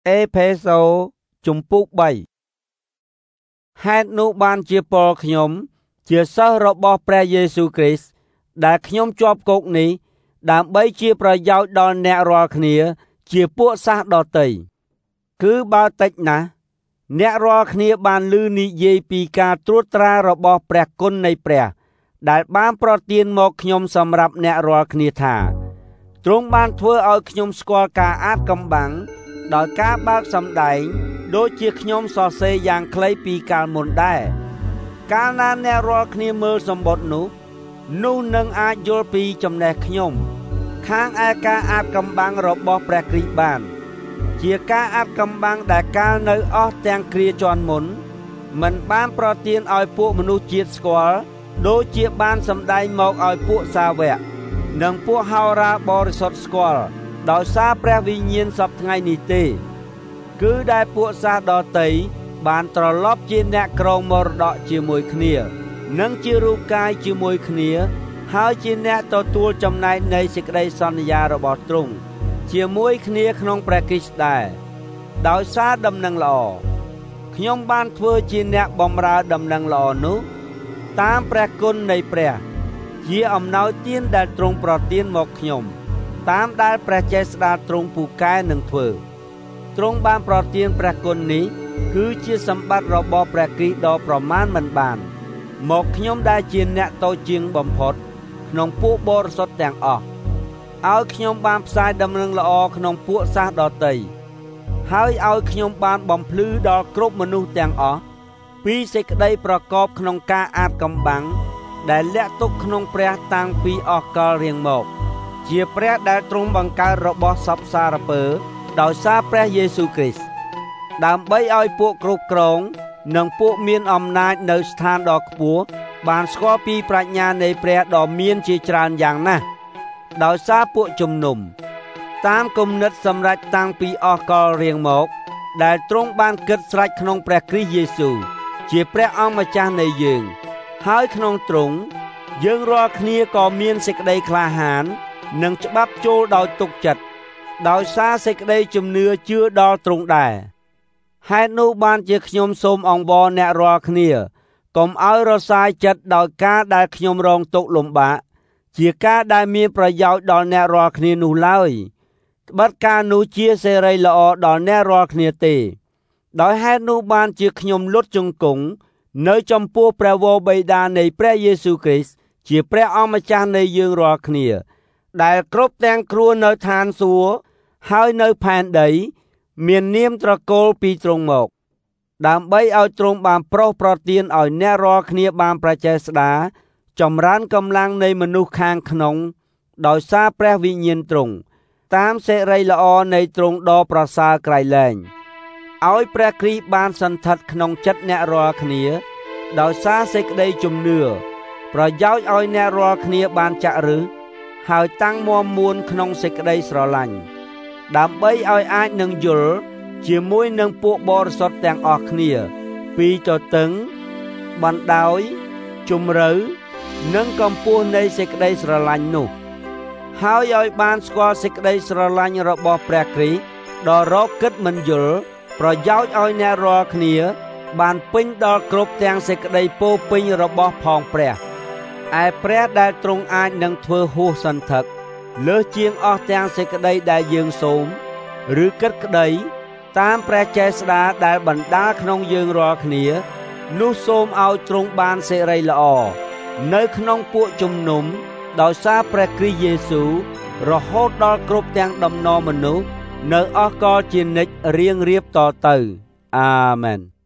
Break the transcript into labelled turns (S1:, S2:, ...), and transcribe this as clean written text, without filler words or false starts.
S1: អេផេសូជំពូក3ហេតុនោះបានជាពលខ្ញុំជាសិស្សរបស់ព្រះយេស៊ូវគ្រីស្ទដែលខ្ញុំជាប់គុកនេះដើម្បីជាប្រយោជន៍ដល់អ្នករាល់គ្នាជាពួកសាសដតីគឺបើតិចណាស់អ្នករាល់គ្នាបានឮនិយាយពីការត្រួតត្រារបស់ព្រះគុណនៃព្រះដែលបានប្រទានមកខ្ញុំសម្រាប់អ្នករាល់គ្នាថាទ្រង់បានធ្វើឲ្យខ្ញុំស្គាល់ការអាថ៌កំបាំងដោយការបើកសម្ដែងដូចជាខ្ញុំសរសេរយ៉ាងខ្លីពីកាលមុនដែរកាលណាអ្នករាល់គ្នាមើលសម្បត្តិនោះនឹងអាចយល់ពីចំណេះខ្ញុំខាងឯការអាថ៌កំបាំងរបស់ព្រះគ្រីស្ទបានជាការអាថ៌កំបាំងដែលកាលនៅអស់ទាំងគ្រាជាន់មុនមិនបានប្រទានឲ្យពួកមនុស្សជាតិស្គាល់ដូចជាបានសម្ដែងមកឲ្យពួកសាវកនិងពួកហោរាបរិសុទ្ធស្គាល់ដោយសារព្រះវិញ្ញាណសពថ្ងៃនេះទេគឺដែលពួកសាសដតីបានត្រឡប់ជាអ្នកក្រងមរតកជាមួយគ្នានិងជារូបកាយជាមួយគ្នាហើយជាអ្នកទទួលចំណែកនៃសេចក្តីសន្យារបស់ទ្រង់ជាមួយគ្នាក្នុងព្រះគ្រីស្ទដែរដោយសារដំណឹងល្អខ្ញុំបានធ្វើជាអ្នកបម្រើដំណឹងល្អនោះតាមព្រះគុណនៃព្រះជាអំណោយទានដែលទ្រង់ប្រទានមកខ្ញុំតាមដែលព្រះចេស្តាទ្រង់ពូកែនឹងធ្វើទ្រង់បានប្រទានព្រះគុណនេះគឺជាសម្បត្តិរបស់ព្រះគ្រីស្ទដ៏ប្រមាណមិនបានមកខ្ញុំដែលជាអ្នកតូចជាងបំផុតក្នុងពួកបរិសុទ្ធទាំងអស់ឲ្យខ្ញុំបានផ្សាយដំណឹងល្អក្នុងពួកសាសដតីហើយឲ្យខ្ញុំបានបំភ្លឺដល់គ្រប់មនុស្សទាំងអស់ពីសេចក្តីប្រកបក្នុងការអាថ៌កំបាំងដែលលាក់ទុកក្នុងព្រះតាំងពីអស់កលរៀងមកជាព្រះដែលទ្រង់បង្កើតរបស់សព្វសារពើដោយសារព្រះយេស៊ូវគ្រីស្ទដើម្បីឲ្យពួកគ្រប់គ្រងនិងពួកមានអំណាចនៅស្ថានដ៏ខ្ពស់បានស្គាល់ពីប្រាជ្ញានៃព្រះដ៏មានជាច្រើនយ៉ាងណាស់ដោយសារពួកជំនុំតាមគំនិតសម្រេចតាំងពីអស់កលរៀងមកដែលទ្រង់បានគិតស្រេចក្នុងព្រះគ្រីស្ទយេស៊ូវជាព្រះអង្គម្ចាស់នៃយើងហើយក្នុងទ្រង់យើងរាល់គ្នាក៏មានសេចក្តីក្លាហាននិងច្បាប់ចូលដោយទុកចិត្តដោយសារសេចក្តីជំនឿជឿដល់ទ្រង់ដែរហេតុនោះបានជាខ្ញុំសូមអង្វរអ្នករាល់គ្នាកុំឲ្យរសាយចិត្តដោយការដែលខ្ញុំរងទុក្ខលំបាកជាការដែលមានប្រយោជន៍ដល់អ្នករាល់គ្នានោះឡើយត្បិតការនោះជាសេរីល្អដល់អ្នករាល់គ្នាទេដោយហេតុនោះបានជាខ្ញុំលុតជង្គង់នៅចំពោះព្រះវរបិតានៃព្រះយេស៊ូវគ្រីស្ទជាព្រះអង្គម្ចាស់នៃយើងរាល់គ្នាដែលគ្រប់ទាំងគ្រួនៅឋានសួគ៌ហើយនៅផែនដីមាននាមត្រកូលពីទ្រង់មកដើម្បីឲ្យទ្រង់បានប្រោសប្រទានឲ្យអ្នករាល់គ្នាបានប្រចេស្តាចម្រើនកម្លាំងនៃមនុស្សខាងក្នុងដោយសារព្រះវិញ្ញាណទ្រង់តាមសេរីល្អនៃទ្រង់ដ៏ប្រសើរក្រៃលែងឲ្យព្រះគ្រីស្ទបានសន្ធិដ្ឋក្នុងចិត្តអ្នករាល់គ្នាដោយសារសេចក្តីជំនឿប្រយោជន៍ឲ្យអ្នករាល់គ្នាបានចាក់ឫសហើយតាំងមាំមួនក្នុងសេចក្តីស្រឡាញ់ដើម្បីឲ្យអាចនឹងយល់ជាមួយនឹងពួកបរិសុទ្ធទាំងអស់គ្នាពីទទឹងបណ្ដោយជម្រៅនិងកម្ពស់នៃសេចក្តីស្រឡាញ់នោះហើយឲ្យបានស្គាល់សេចក្តីស្រឡាញ់របស់ព្រះគ្រីស្ទដ៏រកគិតមិនយល់ប្រយោជន៍ឲ្យអ្នករាល់គ្នាបានពេញដល់គ្រប់ទាំងសេចក្តីពោពេញរបស់ផងព្រះឯព្រះដែលទ្រង់អាចនឹងធ្វើហួសសន្ធឹកលើសជាងអស់ទាំងសេចក្តីដែលយើងសូមឬគិតក្តីតាមព្រះចេស្តាដែលបណ្ដាលក្នុងយើងរាល់គ្នានោះសូមឲ្យទ្រង់បានសេរីល្អនៅក្នុងពួកជំនុំដោយសារព្រះគ្រីស្ទយេស៊ូវរហូតដល់គ្រប់ទាំងដំណរមនុស្សនៅអស់កលជានិច្ចរៀងរៀបតទៅអាមែន